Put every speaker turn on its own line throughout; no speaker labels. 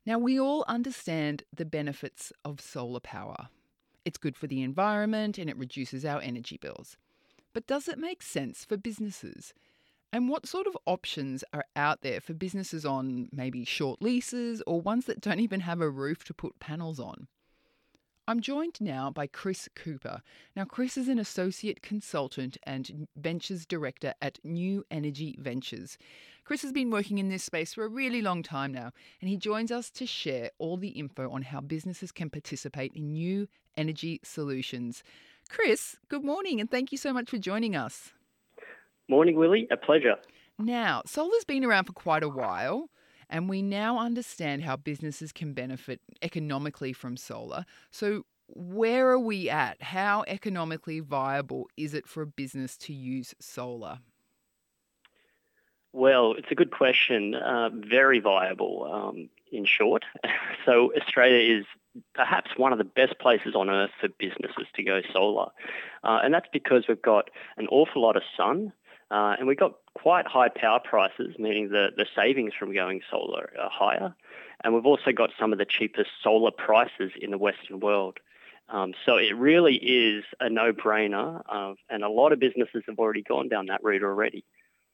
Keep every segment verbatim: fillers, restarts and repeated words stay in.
Now, we all understand the benefits of solar power. It's good for the environment and it reduces our energy bills. But does it make sense for businesses? And what sort of options are out there for businesses on maybe short leases or ones that don't even have a roof to put panels on? I'm joined now by Chris Cooper. Now, Chris is an associate consultant and ventures director at New Energy Ventures. Chris has been working in this space for a really long time now, and he joins us to share all the info on how businesses can participate in new energy solutions. Chris, good morning, and thank you so much for joining us.
Morning, Willie. A pleasure.
Now, solar's been around for quite a while, and we now understand how businesses can benefit economically from solar. So, where are we at? How economically viable is it for a business to use solar?
Well, it's a good question. Uh, very viable, um, in short. So Australia is perhaps one of the best places on earth for businesses to go solar. Uh, and that's because we've got an awful lot of sun uh, and we've got quite high power prices, meaning the, the savings from going solar are higher. And we've also got some of the cheapest solar prices in the Western world. Um, so it really is a no-brainer, uh, and a lot of businesses have already gone down that route already.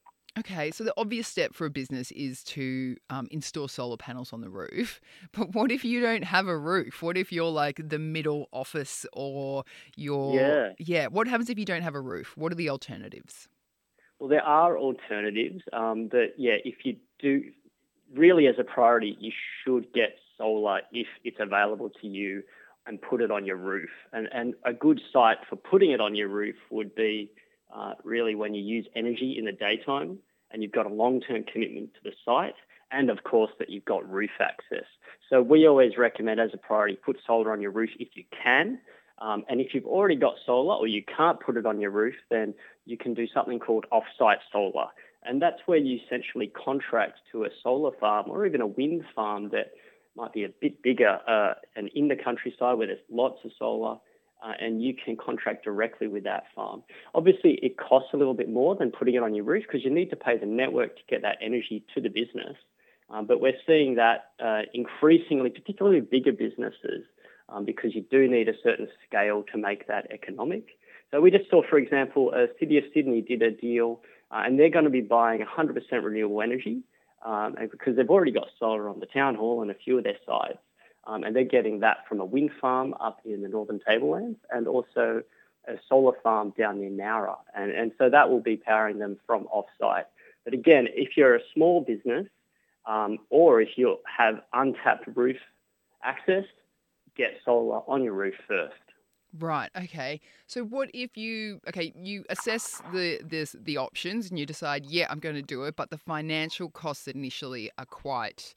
Okay, so the obvious step for a business is to um, install solar panels on the roof. But what if you don't have a roof? What if you're like the middle office or you're,
Yeah.
yeah, what happens if you don't have a roof? What are the alternatives?
Well, there are alternatives. Um, that yeah, if you do really as a priority, you should get solar if it's available to you and put it on your roof. And and a good site for putting it on your roof would be uh, really when you use energy in the daytime and you've got a long-term commitment to the site, and of course that you've got roof access. So we always recommend as a priority, put solar on your roof if you can. Um, and if you've already got solar or you can't put it on your roof, then you can do something called off-site solar. And that's where you essentially contract to a solar farm or even a wind farm that might be a bit bigger uh, and in the countryside where there's lots of solar, uh, and you can contract directly with that farm. Obviously, it costs a little bit more than putting it on your roof because you need to pay the network to get that energy to the business. Um, but we're seeing that uh, increasingly, particularly bigger businesses, um, because you do need a certain scale to make that economic. So we just saw, for example, uh, City of Sydney did a deal, uh, and they're going to be buying one hundred percent renewable energy, um, and because they've already got solar on the town hall and a few of their sites, um, and they're getting that from a wind farm up in the Northern Tablelands and also a solar farm down near Nowra. And, and so that will be powering them from off-site. But again, if you're a small business, um, or if you have untapped roof access, get solar on your roof first.
Right. Okay. So what if you okay, you assess the this the options and you decide, yeah, I'm going to do it, but the financial costs initially are quite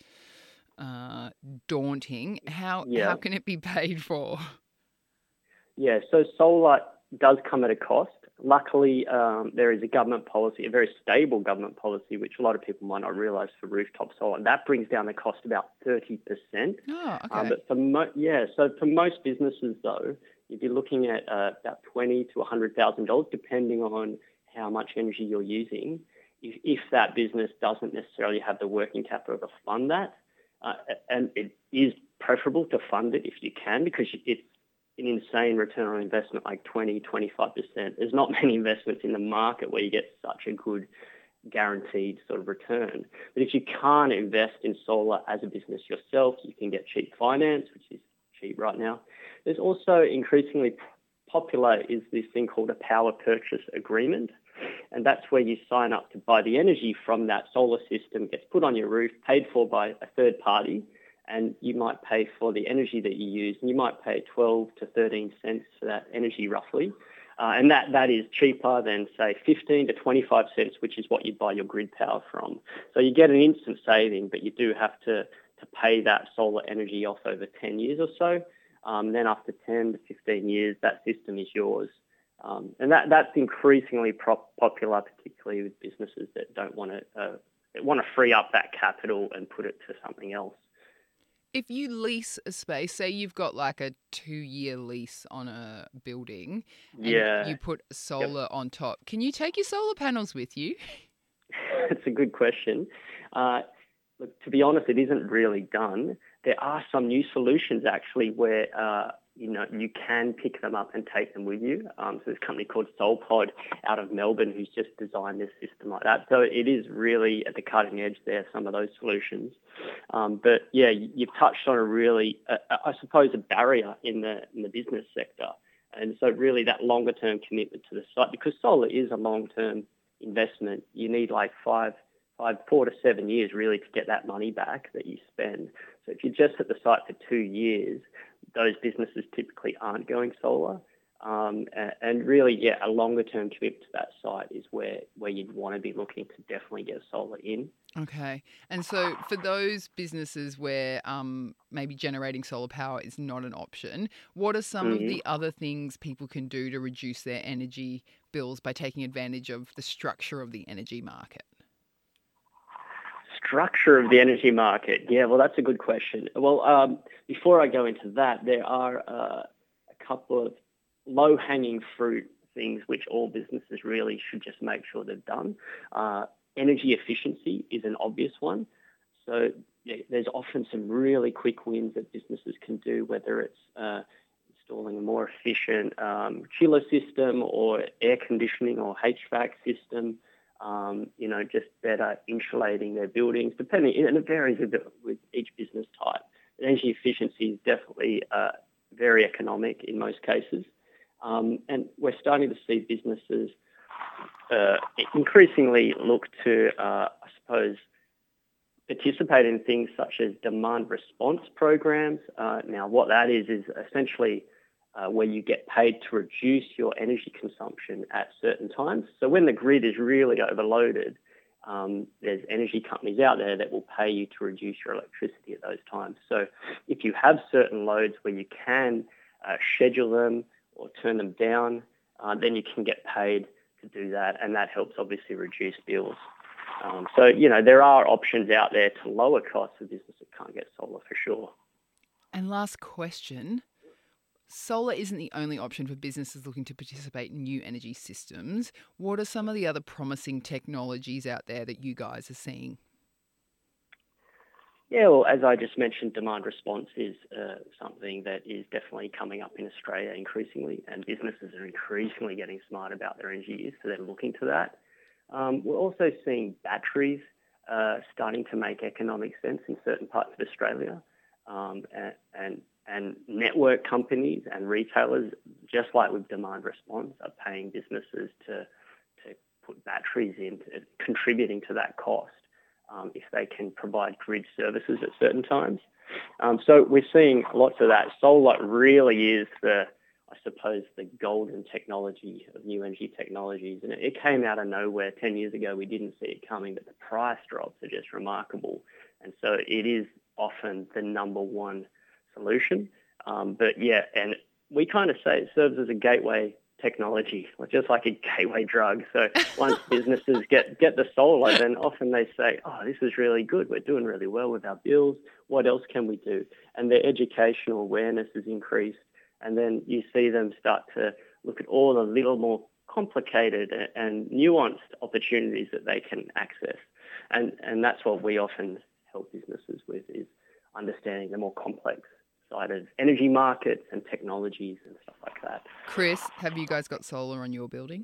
uh, daunting. How how
Yeah.
can it be paid for?
Yeah, so solar does come at a cost. Luckily, um, there is a government policy, a very stable government policy, which a lot of people might not realise for rooftop solar. And that brings down the cost about thirty percent.
Oh,
Um,
okay.
but for mo- yeah, so for most businesses though, you'd be looking at uh, about twenty to one hundred thousand dollars, depending on how much energy you're using. If, if that business doesn't necessarily have the working capital to fund that, uh, and it is preferable to fund it if you can, because it's an insane return on investment, like twenty, twenty-five percent. There's not many investments in the market where you get such a good guaranteed sort of return. But if you can't invest in solar as a business yourself, you can get cheap finance, which is cheap right now. There's also increasingly popular is this thing called a power purchase agreement. And that's where you sign up to buy the energy from that solar system, gets put on your roof, paid for by a third party, and you might pay for the energy that you use, and you might pay twelve to thirteen cents for that energy roughly. Uh, and that, that is cheaper than, say, fifteen to twenty-five cents, which is what you buy your grid power from. So you get an instant saving, but you do have to, to pay that solar energy off over ten years or so. Um, then after ten to fifteen years, that system is yours. Um, and that, that's increasingly prop- popular, particularly with businesses that don't want to uh, want to free up that capital and put it to something else.
If you lease a space, say you've got like a two-year lease on a building and
Yeah.
you put
Yep.
solar on top, can you take your solar panels with you?
It's a good question. Uh, look, to be honest, it isn't really done. There are some new solutions actually where uh, you know you can pick them up and take them with you. Um, so there's a company called SolPod out of Melbourne who's just designed this system like that. So it is really at the cutting edge there, some of those solutions. Um, but yeah, you've touched on a really, uh, I suppose, a barrier in the in the business sector. And so really that longer term commitment to the site, because solar is a long term investment. You need like five, five, four to seven years really to get that money back that you spend. So if you're just at the site for two years, those businesses typically aren't going solar. Um, and really, yeah, a longer term commitment to that site is where, where you'd want to be looking to definitely get solar in.
Okay. And so for those businesses where um, maybe generating solar power is not an option, what are some of
Mm-hmm.
the other things people can do to reduce their energy bills by taking advantage of the structure of the energy market?
Structure of the energy market. Yeah, well, that's a good question. Well, um, before I go into that, there are uh, a couple of low-hanging fruit things which all businesses really should just make sure they've done. Uh, energy efficiency is an obvious one. So yeah, there's often some really quick wins that businesses can do, whether it's uh, installing a more efficient um, chiller system or air conditioning or H V A C system. Um, you know, just better insulating their buildings, depending, and it varies with, with each business type. Energy efficiency is definitely uh, very economic in most cases. Um, and we're starting to see businesses uh, increasingly look to, uh, I suppose, participate in things such as demand response programs. Uh, now, what that is, is essentially Uh, where you get paid to reduce your energy consumption at certain times. So when the grid is really overloaded, um, there's energy companies out there that will pay you to reduce your electricity at those times. So if you have certain loads where you can uh, schedule them or turn them down, uh, then you can get paid to do that, and that helps obviously reduce bills. Um, so, you know, there are options out there to lower costs for businesses that can't get solar for sure.
And last question. Solar isn't the only option for businesses looking to participate in new energy systems. What are some of the other promising technologies out there that you guys are seeing?
Yeah, well, as I just mentioned, demand response is uh, something that is definitely coming up in Australia increasingly, and businesses are increasingly getting smart about their energy use, so they're looking to that. Um, we're also seeing batteries uh, starting to make economic sense in certain parts of Australia, um, and, and and network companies and retailers, just like with demand response, are paying businesses to to put batteries in, to, contributing to that cost um, if they can provide grid services at certain times. Um, so we're seeing lots of that. Solar really is the, I suppose, the golden technology of new energy technologies. And it, it came out of nowhere ten years ago. We didn't see it coming, but the price drops are just remarkable. And so it is often the number one solution. Um, but yeah, and we kind of say it serves as a gateway technology, just like a gateway drug. So once businesses get, get the solar, then often they say, oh, this is really good. We're doing really well with our bills. What else can we do? And their educational awareness is increased. And then you see them start to look at all the little more complicated and nuanced opportunities that they can access. And, and that's what we often help businesses with, is understanding the more complex side of energy markets and technologies and stuff like that.
Chris, have you guys got solar on your building?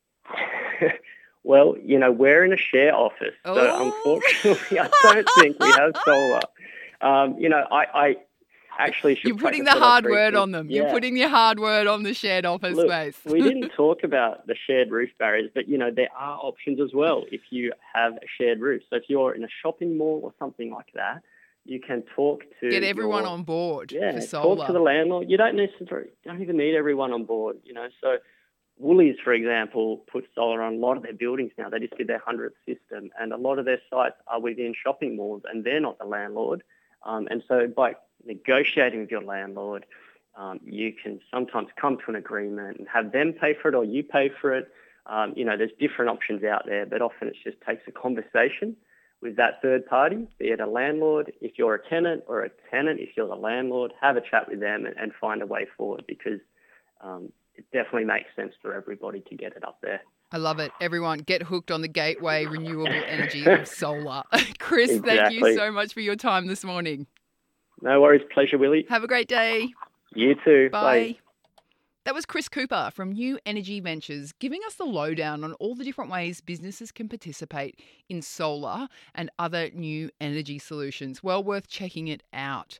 Well, you know, we're in a share office, so
Oh.
unfortunately I don't think we have solar. Um, you know, I, I actually should
You're putting the
practice what I
hard
preach
word
is-
on them.
Yeah.
You're putting your hard word on the shared office
Look,
space.
we didn't talk about the shared roof barriers, but, you know, there are options as well if you have a shared roof. So if you're in a shopping mall or something like that, you can talk to
Get everyone
your,
on board
yeah,
for solar.
talk to the landlord. You don't necessarily don't even need everyone on board, you know. So Woolies, for example, put solar on a lot of their buildings now. They just did their hundredth system, and a lot of their sites are within shopping malls, and they're not the landlord. Um, and so by negotiating with your landlord, um, you can sometimes come to an agreement and have them pay for it or you pay for it. Um, you know, there's different options out there, but often it just takes a conversation with that third party, be it a landlord, if you're a tenant, or a tenant, if you're the landlord. Have a chat with them and, and find a way forward, because um, it definitely makes sense for everybody to get it up there.
I love it. Everyone, get hooked on the gateway renewable energy of solar. Chris,
Exactly.
thank you so much for your time this morning.
No worries. Pleasure, Willie.
Have a great day.
You too.
Bye.
Bye.
That was Chris Cooper from New Energy Ventures giving us the lowdown on all the different ways businesses can participate in solar and other new energy solutions. Well worth checking it out.